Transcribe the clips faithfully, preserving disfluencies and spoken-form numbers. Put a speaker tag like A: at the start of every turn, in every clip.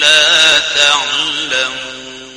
A: لا تعلمون.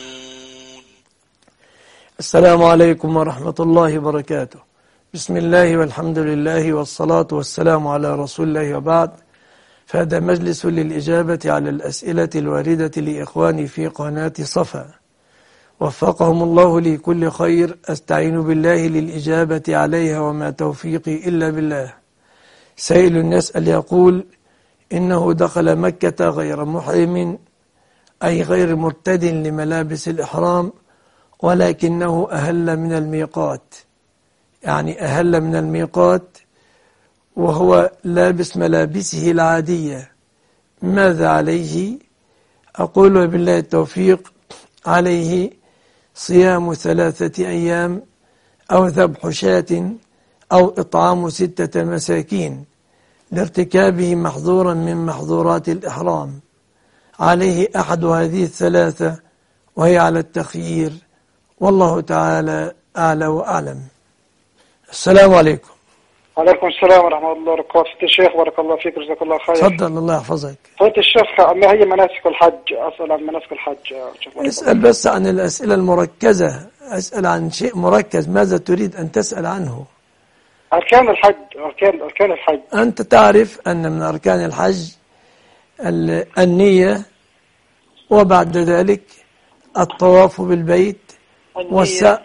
B: السلام عليكم ورحمة الله وبركاته. بسم الله والحمد لله والصلاة والسلام على رسول الله وبعد. فهذا مجلس للإجابة على الأسئلة الواردة لإخواني في قناة صفا، وفقهم الله لكل خير. أستعين بالله للإجابة عليها وما توفيقي إلا بالله. سائل يسأل يقول: إنه دخل مكة غير محرم، أي غير مرتد لملابس الإحرام، ولكنه أهل من الميقات، يعني أهل من الميقات وهو لابس ملابسه العادية، ماذا عليه؟ أقول وبالله التوفيق: عليه صيام ثلاثة أيام أو ذبح شاة أو إطعام ستة مساكين لارتكابه محظورا من محظورات الإحرام. عليه أحد هذه الثلاثة وهي على التخيير، والله تعالى أعلى وأعلم. السلام عليكم.
C: وعليكم السلام ورحمة الله وبركاته. فضيلة الشيخ بارك الله فيك وجزاك الله خير.
B: تفضل الله يحفظك.
C: فضيلة الشيخ، ما هي مناسك الحج؟ أسأل عن مناسك الحج.
B: اسأل بس عن الأسئلة المركزة، أسأل عن شيء مركز. ماذا تريد أن تسأل عنه؟
C: أركان الحج. أركان أركان الحج.
B: أنت تعرف أن من أركان الحج النية، وبعد ذلك الطواف بالبيت والسعي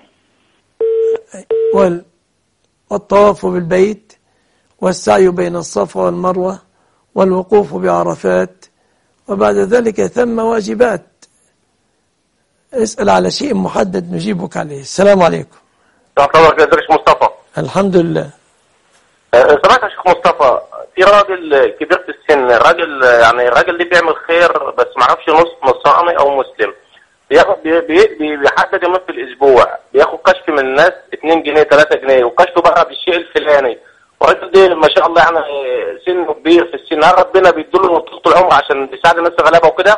B: والطواف بالبيت والسعي بين الصفا والمروة والوقوف بعرفات، وبعد ذلك ثم واجبات. اسأل على شيء محدد نجيبك عليه. السلام عليكم.
D: تعتبر كدرش مصطفى.
B: الحمد لله.
D: سمعت يا شيخ مصطفى، في راجل كبير في السن، راجل يعني راجل اللي بيعمل خير بس ما عرفش نص نصراني او مسلم، بياخد بي بي بيحدد يومين في الاسبوع، بياخد كشف من الناس اتنين جنيه تلاتة جنيه، وكشفه بقى بالشيء الفلاني. والراجل ده ما شاء الله يعني سنه كبير في السن، هل ربنا بيديله طول العمر عشان بيساعد الناس غلابه وكده؟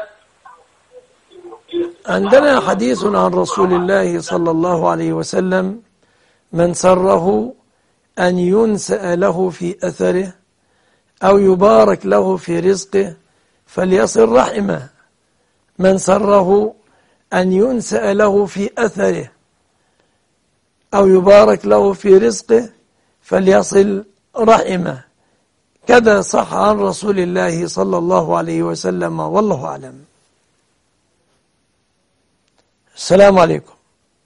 B: عندنا حديث عن رسول الله صلى الله عليه وسلم: من سره أن ينسأ له في أثره أو يبارك له في رزقه فليصل رحمه. من سره أن ينسأ له في أثره أو يبارك له في رزقه فليصل رحمه. كذا صح عن رسول الله صلى الله عليه وسلم، والله أعلم. السلام عليكم.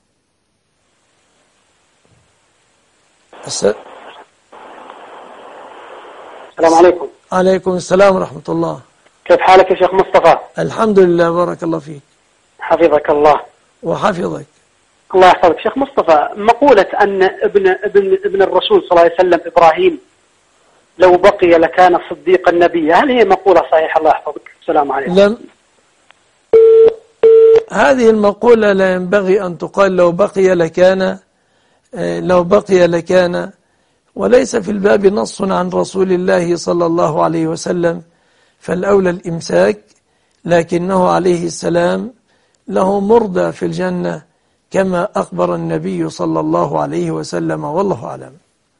C: السلام عليكم.
B: عليكم السلام ورحمة الله.
C: كيف حالك يا شيخ مصطفى؟
B: الحمد لله، بارك الله فيك.
C: حفظك الله.
B: وحفظك.
C: الله يحفظك. شيخ مصطفى، مقولة أن ابن ابن ابن الرسول صلى الله عليه وسلم إبراهيم لو بقي لكان صديقا نبيا، هل هي مقولة صحيحة؟ الله يحفظك. السلام عليكم.
B: لم هذه المقولة لا ينبغي أن تقال لو بقي لكان، لو بقي لكان، وليس في الباب نص عن رسول الله صلى الله عليه وسلم، فالأولى الإمساك، لكنه عليه السلام له مرضى في الجنة كما أخبر النبي صلى الله عليه وسلم، والله أعلم.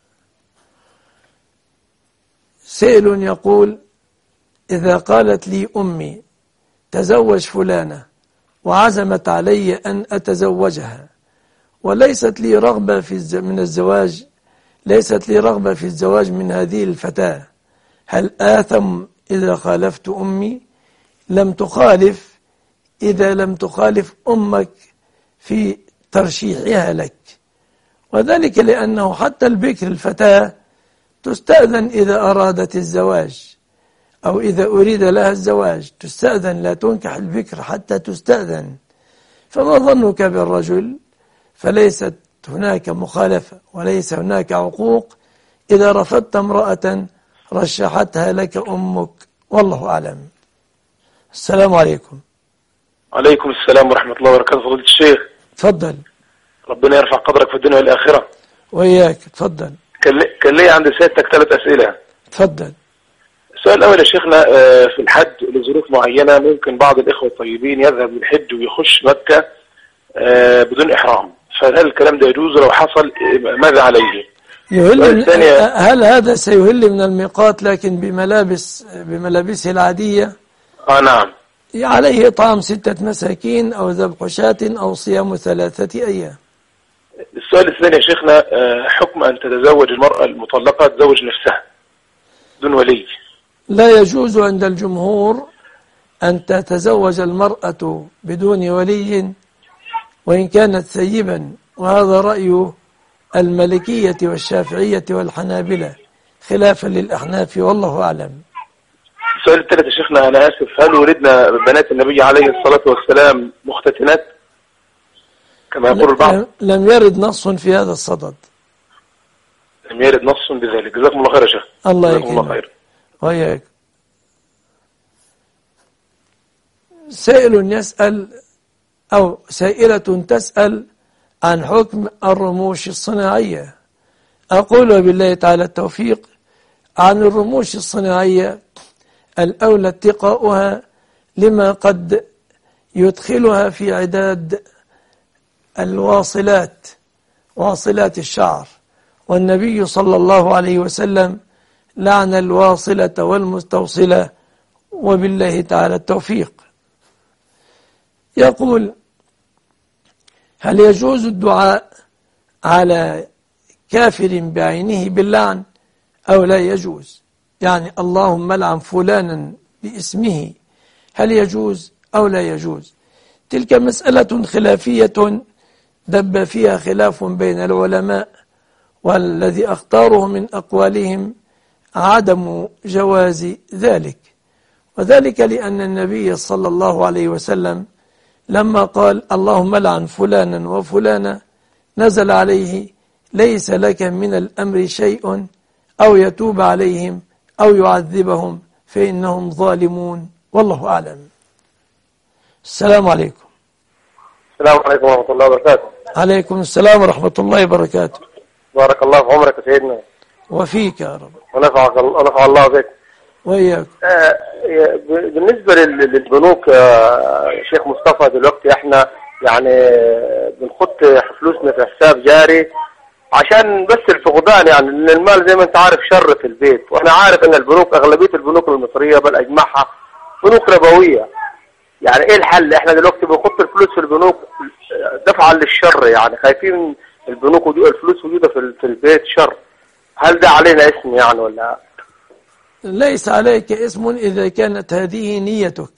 B: سائل يقول: إذا قالت لي أمي تزوج فلانة وعزمت علي أن أتزوجها، وليست لي رغبة في من الزواج ليست لي رغبة في الزواج من هذه الفتاة، هل آثم إذا خالفت أمي؟ لم تخالف إذا لم تخالف أمك في ترشيحها لك، وذلك لأنه حتى البكر الفتاة تستأذن إذا أرادت الزواج أو إذا أريد لها الزواج تستأذن، لا تنكح البكر حتى تستأذن. فما ظنك بالرجل؟ فليست هناك مخالفة وليس هناك عقوق إذا رفضت امرأة رشحتها لك أمك، والله أعلم. السلام عليكم.
D: عليكم السلام ورحمة الله وبركاته. فضيلة الشيخ
B: تفضل.
D: ربنا يرفع قدرك في الدنيا والآخرة.
B: وإياك. تفضل.
D: كان لي عند سيادتك ثلاث أسئلة.
B: تفضل.
D: السؤال الأول يا شيخنا، في الحج لظروف معينة ممكن بعض الإخوة الطيبين يذهب للحج ويخش مكة بدون إحرام، فهل الكلام ده يجوز؟ لو حصل ماذا عليه؟
B: يهل. هل هذا سيهل من الميقات لكن بملابس بملابسه العادية؟
D: آه نعم.
B: عليه إطعام ستة مساكين أو ذبح شاة أو صيام ثلاثة أيام.
E: السؤال الثاني يا شيخنا، حكم أن تتزوج المرأة المطلقة تزوج نفسها دون ولي؟
B: لا يجوز عند الجمهور أن تتزوج المرأة بدون ولي وإن كانت ثيبا، وهذا رأي المالكية والشافعية والحنابلة خلافا للأحناف والله أعلم.
E: السؤال الثالث يا شيخنا، أنا آسف، هل ولدنا بنات النبي عليه الصلاة والسلام مختتنات كما يقول البعض؟
B: لم يرد نص في هذا الصدد.
E: لم يرد نص بذلك. جزاكم الله خير يا شيخ.
B: الله يكرمك وياك. سائل يسأل أو سائلة تسأل عن حكم الرموش الصناعية. أقول بالله تعالى التوفيق، عن الرموش الصناعية الأولى اتقاؤها لما قد يدخلها في عداد الواصلات، واصلات الشعر، والنبي صلى الله عليه وسلم لعن الواصلة والمستوصلة، وبالله تعالى التوفيق. يقول: هل يجوز الدعاء على كافر بعينه باللعن أو لا يجوز؟ يعني اللهم لعن فلانا باسمه، هل يجوز أو لا يجوز؟ تلك مسألة خلافية دب فيها خلاف بين العلماء، والذي أختاره من أقوالهم عدم جواز ذلك، وذلك لأن النبي صلى الله عليه وسلم لما قال اللهم لعن فلانا وفلانا نزل عليه: ليس لك من الأمر شيء، أو يتوب عليهم أو يعذبهم فإنهم ظالمون، والله أعلم. السلام عليكم.
D: السلام عليكم ورحمة الله وبركاته.
B: عليكم السلام ورحمة الله وبركاته.
D: بارك الله في عمرك يا سيدنا.
B: وفيك يا رب.
D: ونفعك ونفع الله بك.
B: وإياك.
D: آه بالنسبة للبنوك يا شيخ مصطفى، دلوقتي احنا يعني بنحط فلوسنا في حساب جاري عشان بس الفقدان، يعني ان المال زي ما انت عارف شر في البيت، وانا عارف ان البنوك اغلبية البنوك المصرية بل اجمعها بنوك ربوية. يعني ايه الحل؟ احنا دلوقتي بنحط الفلوس في البنوك دفعا للشر، يعني خايفين البنوك ودي الفلوس وجودها في البيت شر. هل ده علينا اسم يعني ولا؟
B: ليس عليك اسم إذا كانت هذه نيتك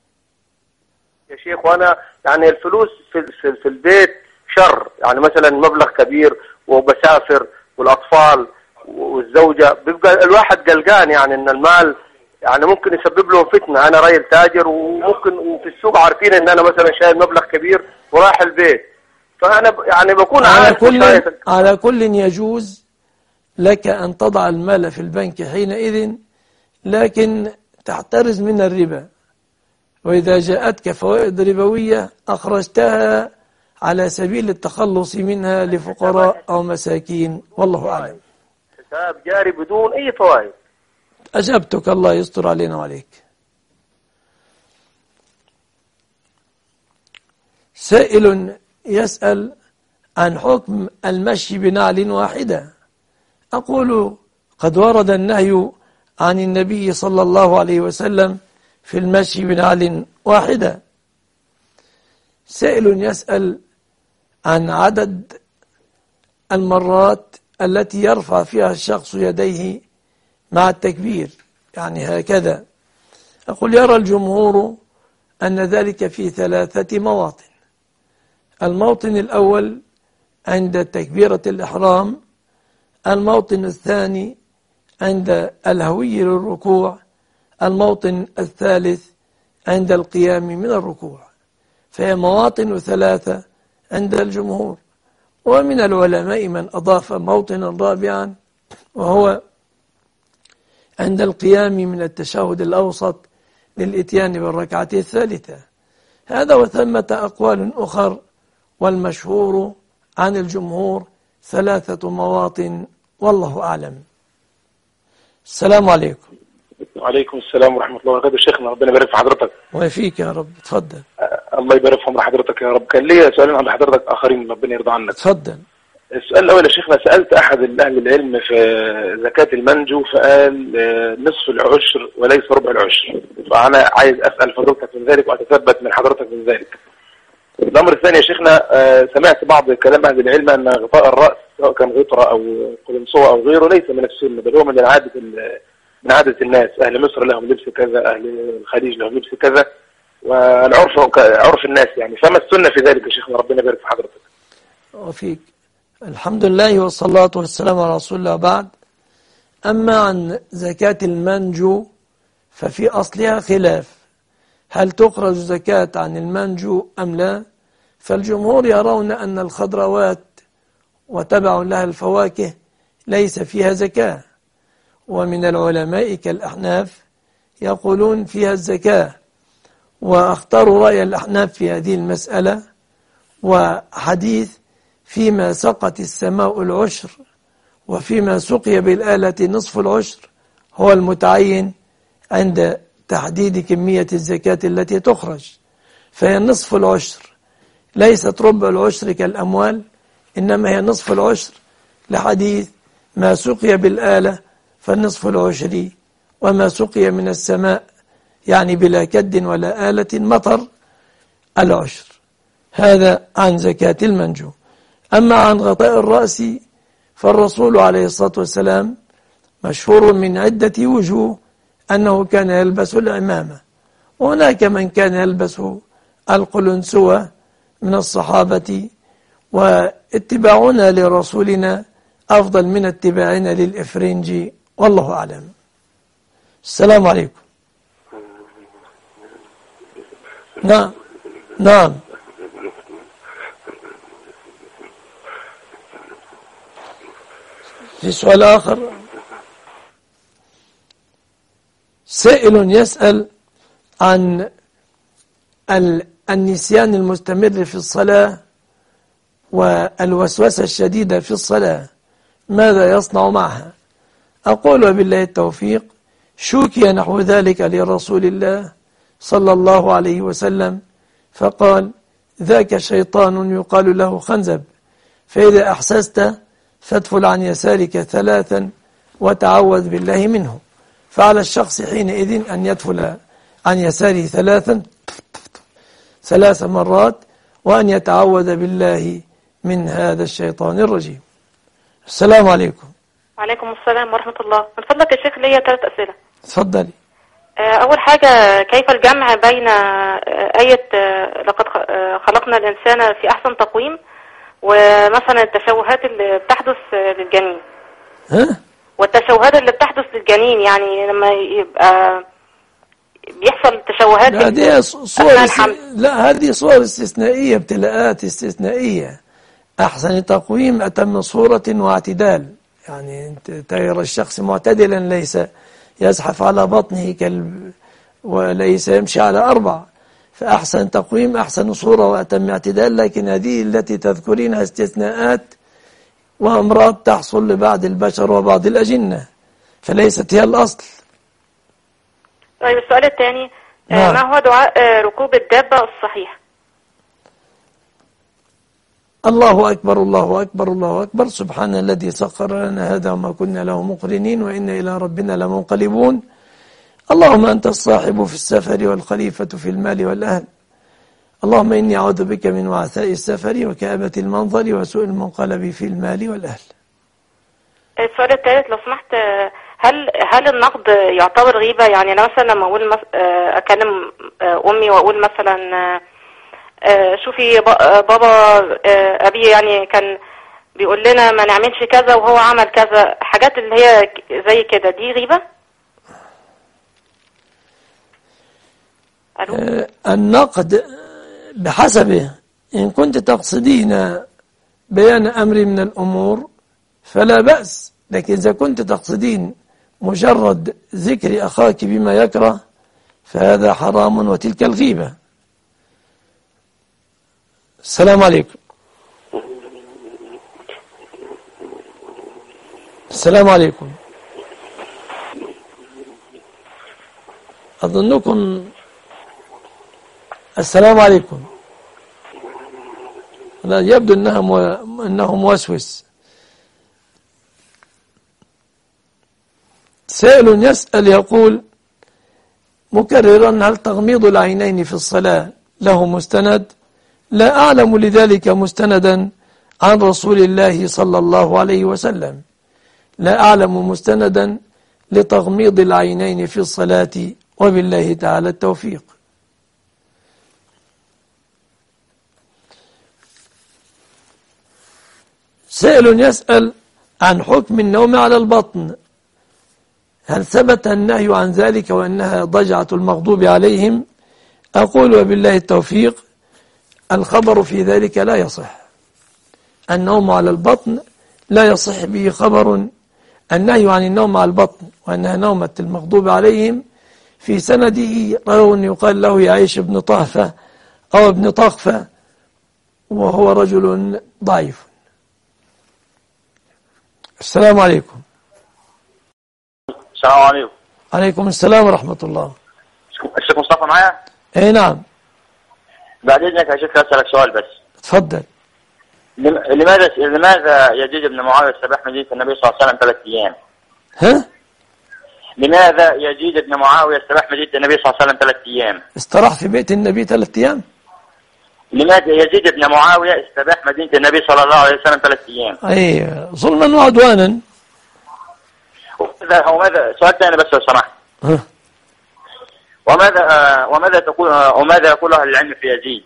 D: يا شيخ. وانا يعني الفلوس في, في, في البيت شر، يعني مثلا مبلغ كبير وبسافر والاطفال والزوجة، بيبقى الواحد قلقان يعني ان المال يعني ممكن يسبب لهم فتنة. انا راجل تاجر وممكن وفي السوق عارفين ان انا مثلا شايل مبلغ كبير ورايح البيت، فانا يعني بكون
B: على
D: عارف.
B: كل على كل يجوز لك أن تضع المال في البنك حينئذ، لكن تحترز من الربا، وإذا جاءتك فوائد ربوية أخرجتها على سبيل التخلص منها لفقراء أو مساكين، والله أعلم.
D: حساب جاري بدون أي فوائد.
B: أجبتك، الله يستر علينا وعليك. سائل يسأل عن حكم المشي بنعل واحدة. أقول قد ورد النهي عن النبي صلى الله عليه وسلم في المشي بنعل واحدة. سائل يسأل عن عدد المرات التي يرفع فيها الشخص يديه مع التكبير، يعني هكذا. أقول يرى الجمهور أن ذلك في ثلاثة مواطن. الموطن الأول عند تكبيرة الإحرام، الموطن الثاني عند الهوي للركوع، الموطن الثالث عند القيام من الركوع، فهي مواطن ثلاثة عند الجمهور. ومن العلماء من أضاف موطنا رابعا وهو عند القيام من التشهد الأوسط للإتيان بالركعة الثالثة. هذا وثمة أقوال أخر، والمشهور عن الجمهور ثلاثة مواطن، والله أعلم. السلام عليكم.
E: وعليكم السلام ورحمة الله وبركاته. شيخنا ربنا يبارك في حضرتك.
B: ويفيك يا رب. تفضل.
E: الله يبارك في عمر حضرتك يا رب. كان لي سؤالين عند حضرتك آخرين، ربنا يرضى عنك.
B: تفضل.
E: السؤال الأول يا شيخنا، سألت أحد أهل العلم في زكاة المنجو فقال نصف العشر وليس ربع العشر، فأنا عايز أسأل فضيلتك من ذلك وأتثبت من حضرتك من ذلك. الأمر الثاني يا شيخنا، سمعت بعض كلام أهل العلم أن غطاء الرأس سواء كان غطرة أو قلنسوة أو غيره ليس من السنة، بل هو من عادة من عادة الناس. أهل مصر لهم لبس كذا، أهل الخليج لهم لبس كذا، والعرف عرف الناس يعني. فما السنة في ذلك يا شيخنا؟ ربنا يبارك في حضرتك.
B: وفيك. الحمد لله والصلاة والسلام على رسول الله. بعد، أما عن زكاة المنجو ففي أصلها خلاف، هل تخرج زكاة عن المنجو أم لا؟ فالجمهور يرون أن الخضروات وتبع لها الفواكه ليس فيها زكاة، ومن العلماء كالأحناف يقولون فيها الزكاة، واختاروا رأي الأحناف في هذه المسألة. وحديث فيما سقت السماء العشر وفيما سقي بالآلة نصف العشر هو المتعين عند تحديد كمية الزكاة التي تخرج، فهي نصف العشر، ليست ربع العشر كالأموال، إنما هي نصف العشر لحديث ما سقي بالآلة فالنصف العشر، وما سقي من السماء يعني بلا كد ولا آلة مطر العشر. هذا عن زكاة المنجو. أما عن غطاء الرأس فالرسول عليه الصلاة والسلام مشهور من عدة وجوه أنه كان يلبس العمامة، وهناك من كان يلبس القلنسوة من الصحابة، واتباعنا لرسولنا أفضل من اتباعنا للإفرنج، والله أعلم. السلام عليكم. نعم نعم. في سؤال آخر، سائل يسأل عن النسيان المستمر في الصلاة والوسوسة الشديدة في الصلاة، ماذا يصنع معها؟ أقول وبالله التوفيق، شوكي نحو ذلك لرسول الله صلى الله عليه وسلم فقال: ذاك شيطان يقال له خنزب، فإذا أحسست فادفل عن يسارك ثلاثا وتعوذ بالله منه. فعلى الشخص حينئذ أن يدفل عن يساره ثلاثا ثلاث مرات، وأن يتعوذ بالله من هذا الشيطان الرجيم. السلام عليكم.
F: وعليكم السلام ورحمة الله. من فضلك يا شيخ ليا ثلاث أسئلة.
B: تفضلي.
F: أول حاجة، كيف الجمع بين آية لقد خلقنا الإنسان في أحسن تقويم ومثلا التشوهات اللي بتحدث للجنين؟
B: ها؟
F: والتشوهات اللي بتحدث للجنين، يعني لما يبقى بيحصل تشوهات.
B: لا دي صور است... لا هذه صور استثنائية، ابتلاءات استثنائية. أحسن تقويم أتم صورة واعتدال، يعني انت ترى الشخص معتدلا، ليس يزحف على بطنه كالب وليس يمشي على أربع، فأحسن تقويم أحسن صورة وأتم اعتدال. لكن هذه التي تذكرينها استثناءات وأمراض تحصل لبعض البشر وبعض الأجنة، فليست هي الأصل.
F: طيب السؤال الثاني،
B: نعم.
F: ما هو دعاء ركوب الدابة الصحيح؟
B: الله أكبر الله أكبر الله أكبر، سبحان الذي سخر لنا هذا وما كنا له مقرنين وإنا إلى ربنا لمنقلبون. اللهم أنت الصاحب في السفر والخليفة في المال والأهل، اللهم إني أعوذ بك من وعثاء السفر وكآبة المنظر وسوء المنقلب في المال والأهل.
F: السؤال الثالث لو سمحت، هل هل النقد يعتبر غيبة؟ يعني أنا مثلا لما أقول مس... أكلم أمي وأقول مثلا شوفي بابا أبي يعني كان بيقول لنا ما نعملش كذا وهو عمل كذا، حاجات اللي هي زي كده، دي غيبة؟
B: أه النقد بحسبه، إن كنت تقصدين بيان أمر من الأمور فلا بأس، لكن إذا كنت تقصدين مجرد ذكر أخاك بما يكره فهذا حرام وتلك الغيبة. السلام عليكم. السلام عليكم. أظنكم. السلام عليكم. لا يبدو أنها مو... أنه موسوس. سائل يسأل يقول مكررا: هل تغميض العينين في الصلاة له مستند؟ لا أعلم لذلك مستندا عن رسول الله صلى الله عليه وسلم. لا أعلم مستندا لتغميض العينين في الصلاة، وبالله تعالى التوفيق. سائل يسأل عن حكم النوم على البطن: هل ثبت النهي عن ذلك وأنها ضجعة المغضوب عليهم؟ أقول وبالله التوفيق: الخبر في ذلك لا يصح. النوم على البطن لا يصح به خبر. النهي عن النوم على البطن وأنها نومة المغضوب عليهم في سنده راو يقال له يعيش ابن طهفة أو ابن طخفة، وهو رجل ضعيف. السلام عليكم.
G: السلام عليكم.
B: عليكم السلام ورحمة الله.
G: الشيخ مصطفى معايا؟
B: اي نعم.
G: بعد إذنك يا شيخ أسألك سؤال بس.
B: تفضل.
G: لماذا لماذا يزيد بن معاوية استباح مدينة النبي صلى الله عليه وسلم ثلاث أيام؟
B: ها؟
G: لماذا يزيد بن معاوية استباح مدينة النبي صلى الله عليه وسلم ثلاث أيام؟
B: استراح في بيت النبي ثلاث أيام؟
G: لماذا يزيد بن معاوية استباح مدينة النبي صلى الله عليه وسلم ثلاث أيام؟
B: أي ظلما وعدوانا.
G: وماذا وماذا سؤال ثاني بس لو سمحت.
B: ها؟
G: وماذا آه وماذا تقول آه وماذا يقول أهل العلم في يزيد؟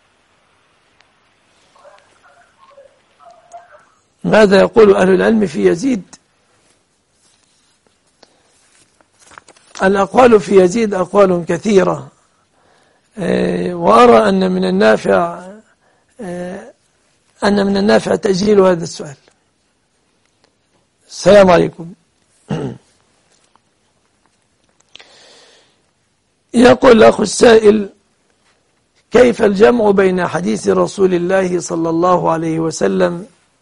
B: ماذا يقول أهل العلم في يزيد؟ الأقوال في يزيد أقوال كثيرة، وأرى أن من النافع أن من النافع تأجيل هذا السؤال. السلام عليكم. يقول الأخ السائل: كيف الجمع بين حديث رسول الله صلى الله عليه وسلم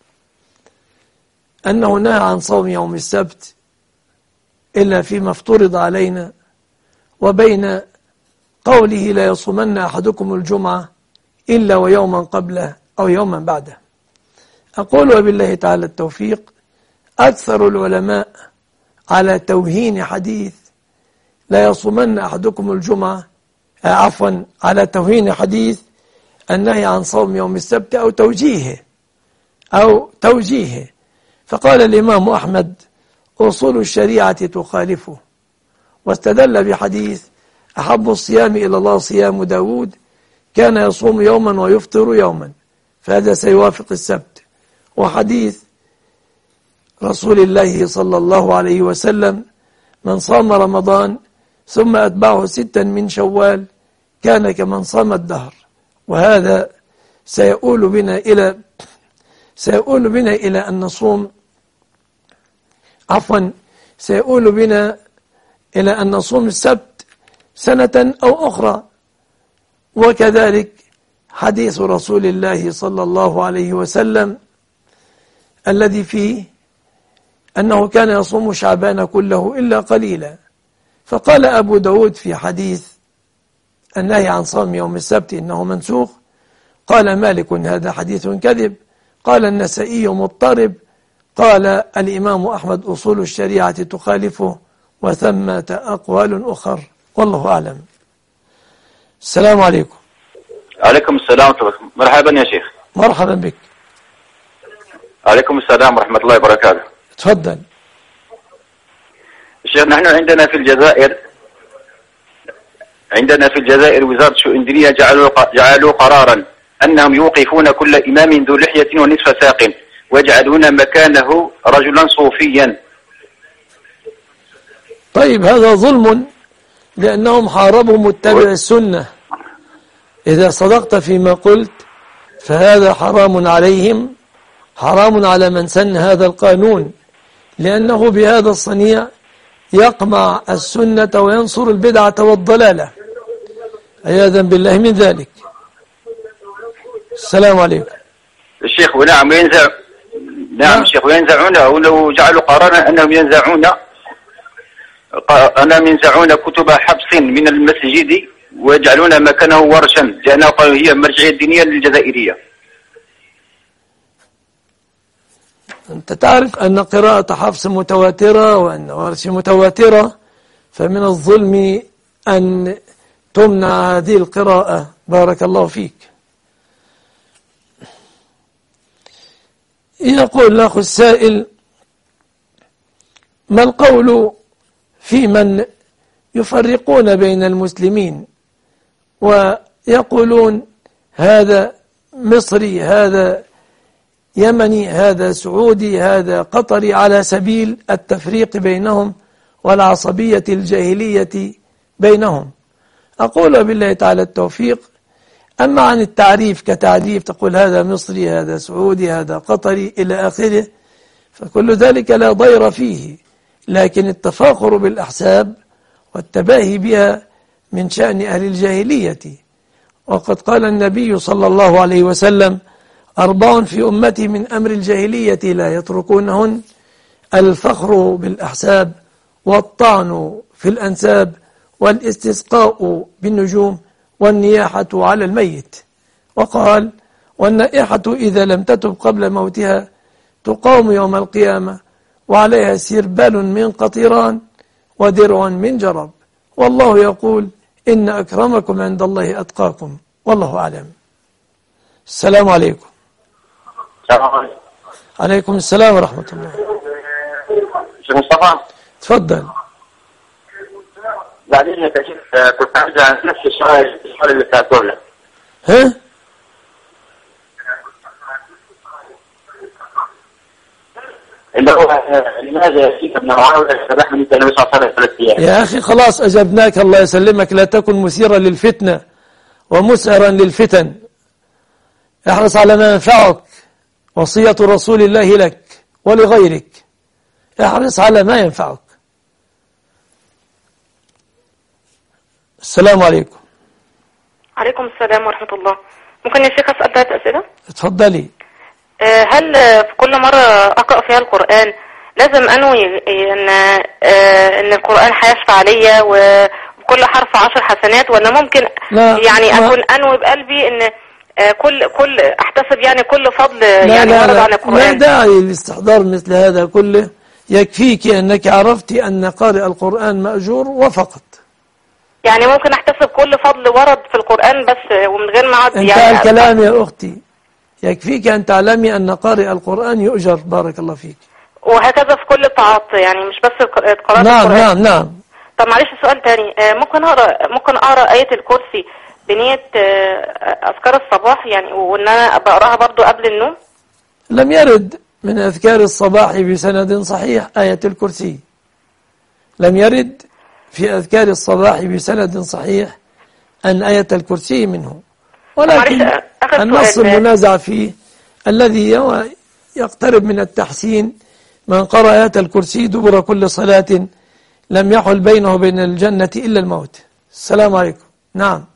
B: أنه نهى عن صوم يوم السبت إلا فيما افترض علينا، وبين قوله لا يصومن أحدكم الجمعة إلا ويوما قبله أو يوما بعده؟ أقول وبالله تعالى التوفيق: أكثر العلماء على توهين حديث لا يصومن أحدكم الجمعة، عفوا على توهين حديث النهي عن صوم يوم السبت أو توجيهه أو توجيهه. فقال الإمام أحمد: أصول الشريعة تخالفه، واستدل بحديث أحب الصيام إلى الله صيام داود كان يصوم يوما ويفطر يوما، فهذا سيوافق السبت. وحديث رسول الله صلى الله عليه وسلم: من صام رمضان ثم أتبعه ستا من شوال كان كمن صام الدهر. وهذا سيؤول بنا إلى سيؤول بنا إلى أن نصوم عفوا سيؤول بنا إلى أن نصوم السبت سنة أو أخرى. وكذلك حديث رسول الله صلى الله عليه وسلم الذي فيه أنه كان يصوم شعبان كله إلا قليلا. فقال أبو داود في حديث النهي عن صوم يوم السبت إنه منسوخ، قال مالك هذا حديث كذب، قال النسائي مضطرب، قال الإمام أحمد أصول الشريعة تخالفه، وثمة أقوال أخر، والله أعلم. السلام عليكم.
H: عليكم السلام. مرحبا يا شيخ.
B: مرحبا بك.
H: عليكم السلام ورحمة الله وبركاته.
B: تفضل.
H: شيخ، نحن عندنا في الجزائر عندنا في الجزائر وزارة الشؤون الدينية جعلوا جعلوا قرارا أنهم يوقفون كل إمام ذو لحية ونصف ساق ويجعلون مكانه رجلا صوفيا.
B: طيب هذا ظلم، لأنهم حاربوا متبع السنة. إذا صدقت فيما قلت فهذا حرام عليهم، حرام على من سن هذا القانون، لأنه بهذا الصنيع يقمع السنة وينصر البدعة والضلالة، عياذا بالله من ذلك. السلام عليكم.
H: الشيخ ونعم ينزع نعم الشيخ وينزعون، ولو جعلوا قرارا أنهم ينزعون أنهم ينزعون كتب حبس من المسجد ويجعلون مكانه ورشا، لأنه هي المرجعية الدينية للجزائرية.
B: أنت تعرف أن قراءة حفص متواترة وأن ورش متواترة، فمن الظلم أن تمنع هذه القراءة. بارك الله فيك. يقول الأخ السائل: ما القول في من يفرقون بين المسلمين ويقولون هذا مصري، هذا يمني، هذا سعودي، هذا قطري، على سبيل التفريق بينهم والعصبية الجاهلية بينهم؟ أقول بالله تعالى التوفيق. أما عن التعريف كتعريف تقول هذا مصري، هذا سعودي، هذا قطري إلى آخره، فكل ذلك لا ضير فيه، لكن التفاخر بالأحساب والتباهي بها من شأن أهل الجاهلية. وقد قال النبي صلى الله عليه وسلم: أربع في أمتي من أمر الجاهلية لا يتركونهن: الفخر بالأحساب، والطعن في الأنساب، والاستسقاء بالنجوم، والنياحة على الميت. وقال: والنائحة إذا لم تتب قبل موتها تقام يوم القيامة وعليها سربال من قطران ودرع من جرب، والله يقول: إن أكرمكم عند الله أتقاكم، والله أعلم. السلام عليكم.
G: السلام عليكم.
B: عليكم السلام ورحمة الله.
G: شيخ مصطفى،
B: تفضل.
G: بعدين يا شيخ كنت عايز عن نفس السؤال السؤال اللي سألته لك.
B: ها؟
G: اللي هو لماذا يأتيك ابن معاوية ذبح من النبي صلى الله عليه وسلم ثلاث أيام؟
B: يا أخي خلاص أجبناك، الله يسلمك. لا تكن مثيرا للفتنة ومسعرا للفتن، احرص على ما ينفعك، وصية رسول الله لك ولغيرك، احرص على ما ينفعك. السلام عليكم.
F: عليكم السلام ورحمة الله. ممكن يا شيخ أسأل ثلاث أسئلة؟
B: اتفضلي.
F: هل في كل مرة أقرأ فيها القرآن لازم أنوي إن إن القرآن هيشفع عليا وكل حرف عشر حسنات، ولا ممكن يعني أكون أنوي بقلبي إن كل كل أحتسب يعني كل فضل يعني ورد عن القرآن؟
B: لا داعي لاستحضار مثل هذا كله، يكفيك أنك عرفت أن قارئ القرآن مأجور وفقط.
F: يعني ممكن أحتسب كل فضل ورد في القرآن بس ومن غير ما أقعد
B: انتهى
F: يعني
B: الكلام يا أختي. يكفيك أن تعلمي أن قارئ القرآن يؤجر. بارك الله فيك.
F: وهكذا في كل الطاعات، يعني مش بس قراءة
B: نعم
F: القرآن.
B: نعم نعم.
F: طب معلش سؤال تاني، ممكن أقرأ ممكن أقرأ آية الكرسي بنية أذكار الصباح يعني، وإن أنا بقراها برضو قبل النوم؟
B: لم يرد من أذكار الصباح بسند صحيح آية الكرسي، لم يرد في أذكار الصباح بسند صحيح أن آية الكرسي منه، ولكن النص المنازع فيه الذي يقترب من التحسين: من قرأ آية الكرسي دبر كل صلاة لم يحل بينه وبين الجنة إلا الموت. السلام عليكم. نعم.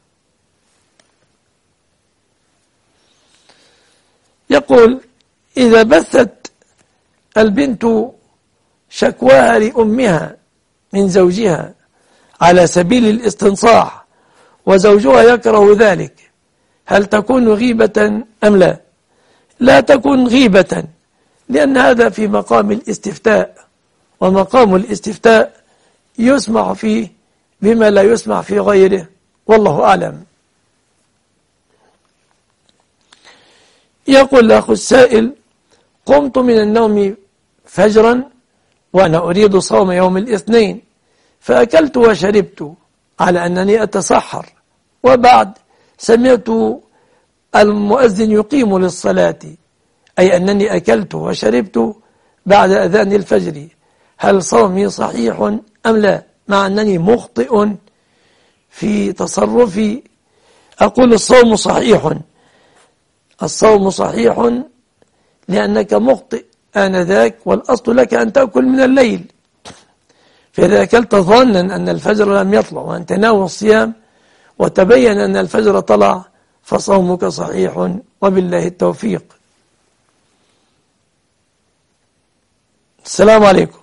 B: يقول: إذا بثت البنت شكواها لأمها من زوجها على سبيل الاستنصاح وزوجها يكره ذلك، هل تكون غيبة أم لا؟ لا تكون غيبة، لأن هذا في مقام الاستفتاء، ومقام الاستفتاء يسمع فيه بما لا يسمع في غيره، والله أعلم. يقول الأخ السائل: قمت من النوم فجرا وأنا أريد صوم يوم الاثنين، فأكلت وشربت على أنني أتسحر، وبعد سمعت المؤذن يقيم للصلاة، أي أنني أكلت وشربت بعد أذان الفجر، هل صومي صحيح أم لا؟ مع أنني مخطئ في تصرفي. أقول الصوم صحيح، الصوم صحيح لأنك مخطئ آنذاك، والأصل لك أن تأكل من الليل، فإذا أكلت ظانا أن الفجر لم يطلع وأنت ناوي الصيام وتبين أن الفجر طلع فصومك صحيح، وبالله التوفيق. السلام عليكم.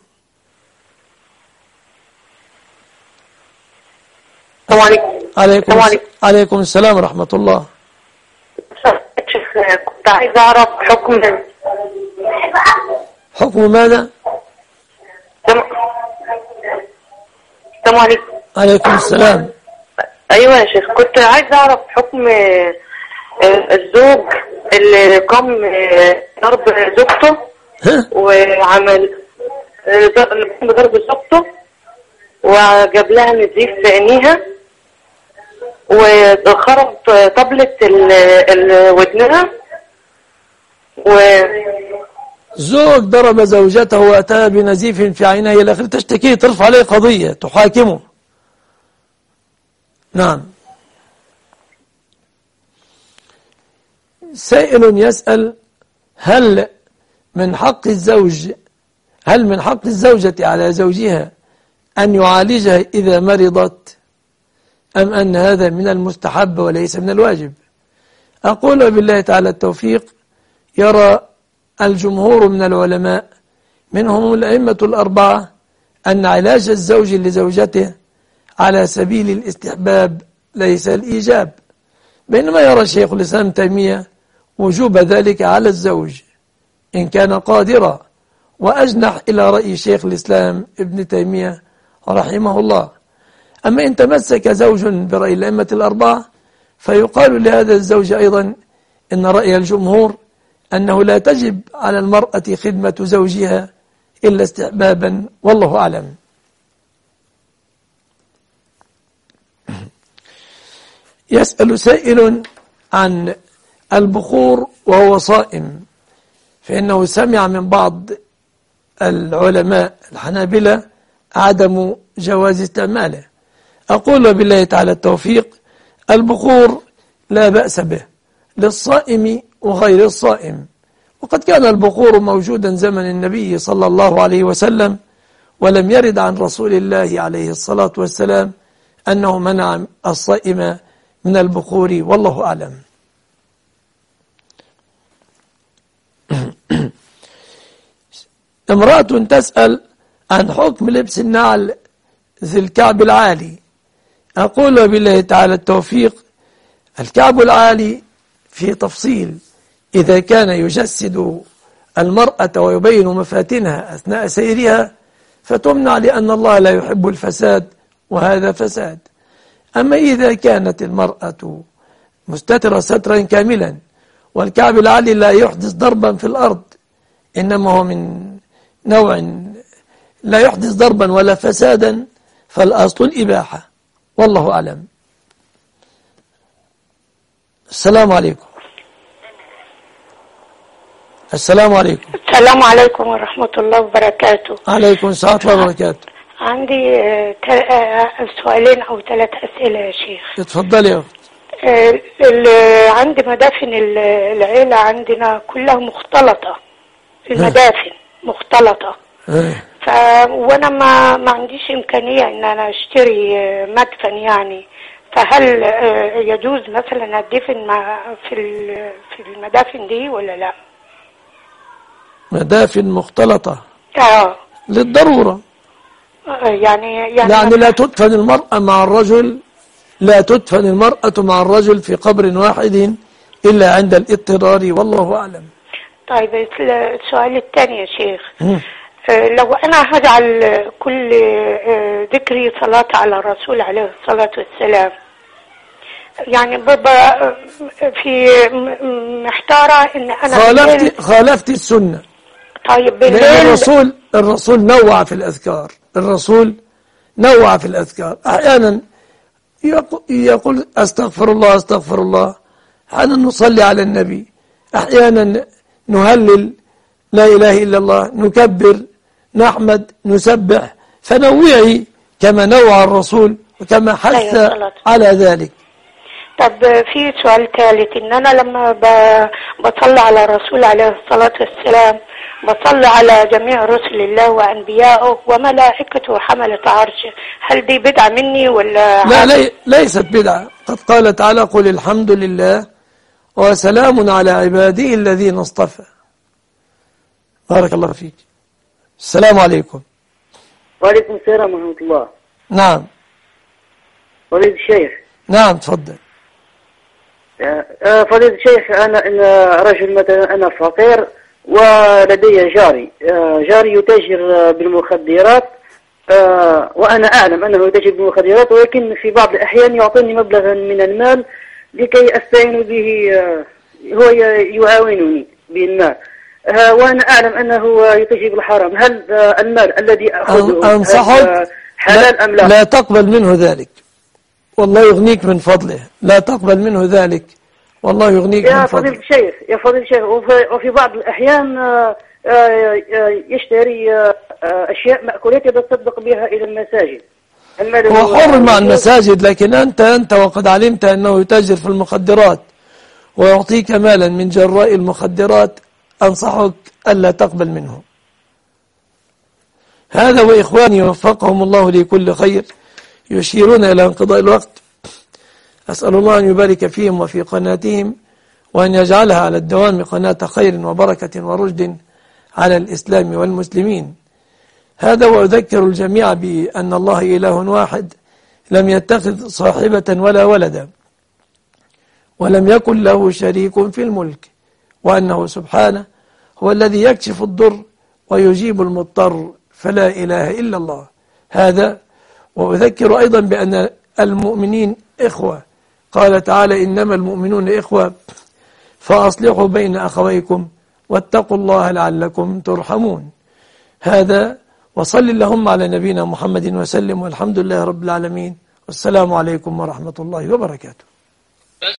F: السلام عليكم.
B: عليكم السلام, عليكم السلام ورحمة الله.
F: كنت عايز أعرف حكم
B: حكم ماذا؟
I: السلام عليكم.
B: عليكم السلام.
I: ايوه يا شيخ، كنت عايز اعرف حكم الزوج اللي قام ضرب زوجته وعمل ضرب زوجته وجاب لها نزيف في عينيها وخرج طبلة ودنها و
B: زوج ضرب زوجته وأتى بنزيف في عينها إلى آخره، تشتكيه، ترفع عليه قضية، تحاكمه. نعم. سائل يسأل: هل من حق الزوج هل من حق الزوجة على زوجها أن يعالجها إذا مرضت، أم أن هذا من المستحب وليس من الواجب؟ أقول بالله تعالى التوفيق، يرى الجمهور من العلماء منهم الأئمة الأربعة أن علاج الزوج لزوجته على سبيل الاستحباب ليس الإيجاب، بينما يرى شيخ الإسلام تيمية وجوب ذلك على الزوج إن كان قادرا، وأجنح إلى رأي شيخ الإسلام ابن تيمية رحمه الله. أما إن تمسك زوج برأي الأئمة الأربعة فيقال لهذا الزوج أيضا إن رأي الجمهور أنه لا تجب على المرأة خدمة زوجها إلا استحبابا، والله أعلم. يسأل سائل عن البخور وهو صائم، فإنه سمع من بعض العلماء الحنابلة عدم جواز استعماله. أقول بالله تعالى التوفيق، البخور لا بأس به للصائم وغير الصائم، وقد كان البخور موجودا زمن النبي صلى الله عليه وسلم، ولم يرد عن رسول الله عليه الصلاة والسلام أنه منع الصائم من البخور، والله أعلم. امرأة تسأل عن حكم لبس النعل ذي الكعب العالي. أقول بالله تعالى التوفيق، الكعب العالي في تفصيل، إذا كان يجسد المرأة ويبين مفاتنها أثناء سيرها فتمنع، لأن الله لا يحب الفساد وهذا فساد. أما إذا كانت المرأة مستترة سترا كاملا والكعب العالي لا يحدث ضربا في الأرض، إنما هو من نوع لا يحدث ضربا ولا فسادا، فالأصل الإباحة، والله أعلم. السلام عليكم. السلام عليكم.
J: السلام عليكم ورحمة الله وبركاته.
B: عليكم السلام ورحمة الله وبركاته.
J: عندي سؤالين أو ثلاث أسئلة يا شيخ.
B: اتفضلي يا أخت.
J: عندي مدافن العيلة عندنا كلها مختلطة، المدافن مختلطة، ف وانا ما ما عنديش امكانيه ان انا اشتري مدفن يعني، فهل يجوز مثلا ادفن في في المدافن دي ولا لا؟
B: مدافن مختلطه
J: اه
B: للضروره،
J: يعني يعني
B: يعني لا تدفن المرأة مع الرجل لا تدفن المرأة مع الرجل في قبر واحد إلا عند الاضطرار، والله أعلم.
J: طيب السؤال الثاني يا شيخ، م. لو أنا هجعل كل ذكري صلاة على الرسول عليه الصلاة والسلام، يعني بابا في محتارة إن أنا
B: خالفت خالفت السنة.
J: طيب بالليل
B: لأن الرسول الرسول نوع في الأذكار، الرسول نوع في الأذكار، أحيانا يقول أستغفر الله أستغفر الله، أحيانا نصلي على النبي، أحيانا نهلل لا إله إلا الله، نكبر، نحمد، نسبح، فنوعي كما نوع الرسول وكما حث على ذلك.
J: طب في سؤال ثالث، إن أنا لما بصلي على الرسول عليه الصلاة والسلام بصلي على جميع رسل الله وأنبيائه وملائكته وحملة عرشه، هل دي بدعة مني ولا؟
B: لا لي ليست بدعة، قد قال تعالى قل الحمد لله وسلام على عباده الذين اصطفى. بارك الله فيك. السلام عليكم.
K: وعليكم السلام ورحمة الله.
B: نعم.
K: فضيلة الشيخ.
B: نعم تفضل.
K: فضيلة الشيخ، أنا رجل مثلا أنا فقير ولدي جاري جاري يتاجر بالمخدرات، وأنا أعلم أنه يتاجر بالمخدرات، ولكن في بعض الأحيان يعطيني مبلغا من المال لكي أستعين به، هو يعاونني بالمال، وأنا أعلم أنه يتاجر بالحرام. هل المال الذي أخذه
B: أنصحك
K: حلال أم لا؟
B: لا تقبل منه ذلك، والله يغنيك من فضله. لا تقبل منه ذلك، والله يغنيك
K: يا
B: من فضله.
K: فضيلة الشيخ يا فضيلة الشيخ وفي بعض الأحيان يشتري أشياء مأكولات يتصدق بها إلى المساجد.
B: هو حر مع المساجد، لكن أنت أنت وقد علمت أنه يتاجر في المخدرات ويعطيك مالا من جراء المخدرات، أنصحك ألا تقبل منه. هذا وإخواني وفقهم الله لكل خير يشيرون إلى انقضاء الوقت. أسأل الله أن يبارك فيهم وفي قناتهم، وأن يجعلها على الدوام قناة خير وبركة ورشد على الإسلام والمسلمين. هذا وأذكر الجميع بأن الله إله واحد لم يتخذ صاحبة ولا ولدا، ولم يكن له شريك في الملك، وأنه سبحانه هو الذي يكشف الضر ويجيب المضطر، فلا إله إلا الله. هذا وأذكر أيضا بأن المؤمنين إخوة، قال تعالى إنما المؤمنون إخوة فأصلحوا بين أخويكم واتقوا الله لعلكم ترحمون. هذا وصل اللهم على نبينا محمد وسلم، والحمد لله رب العالمين، والسلام عليكم ورحمة الله وبركاته.